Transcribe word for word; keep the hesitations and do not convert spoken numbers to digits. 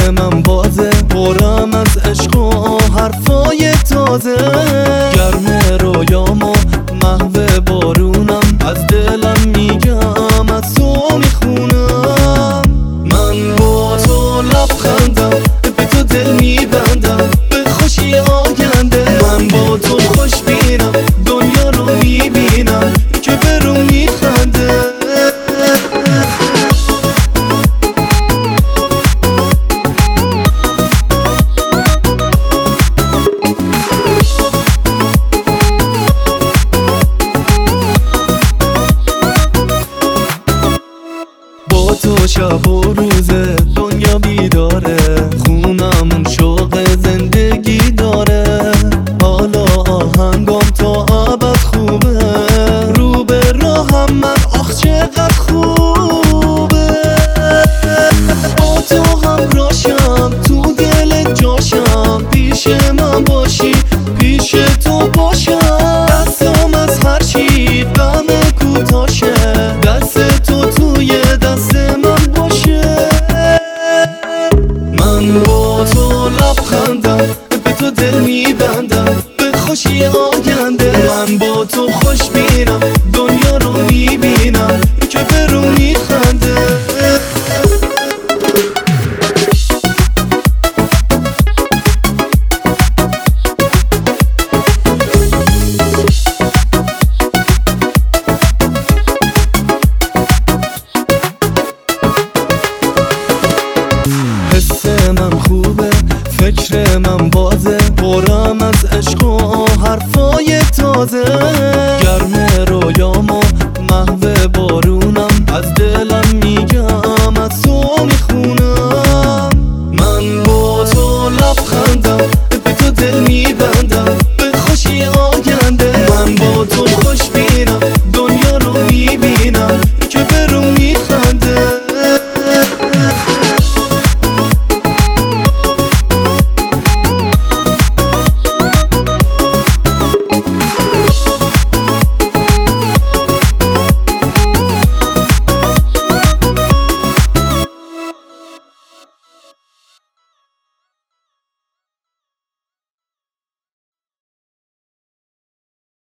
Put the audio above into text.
من بازه، پرم از عشق و حرفای تازه. گرم رویامو محو بارونم، از دلم میگم از تو میخونم. من با تو لبخندم، به تو دل میبندم، به خوشی آینده. من با تو خوش بینم، دنیا رو میبینم که برو میخنده. با تو شب و روزه دنیا بیداره،